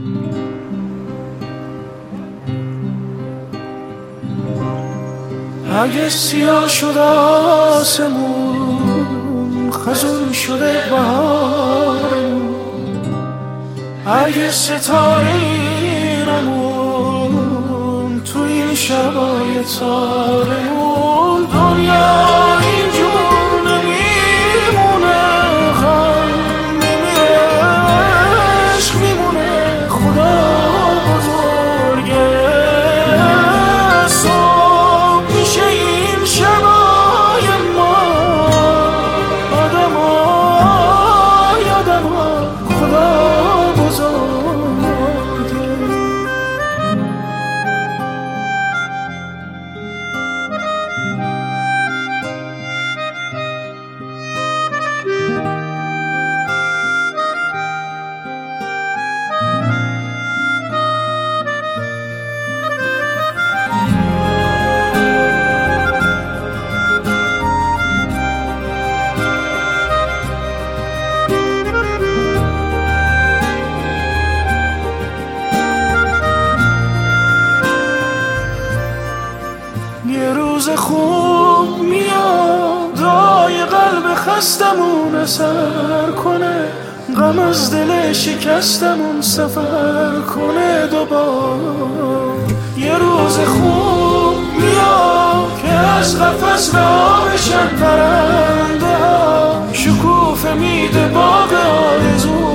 اگه سیاه شد آسمون، خزون شده بهارمون، اگه ستاره ایرمون تو این شبای تارمون، دنیا اینجور نمیمونه، غم نمیره، عشق میمونه. خدا بزرگه، صبح میشه این شبای ما، آدمای آدما، خدا بزرگه. یه روز خوب میاد، دای قلب خستمون اثر کنه، غم از دل شکستمون سفر کنه دوبار. یه روز خوب میاد که از قفس رها بشن پرنده ها، شکوفه میده باغ آرزو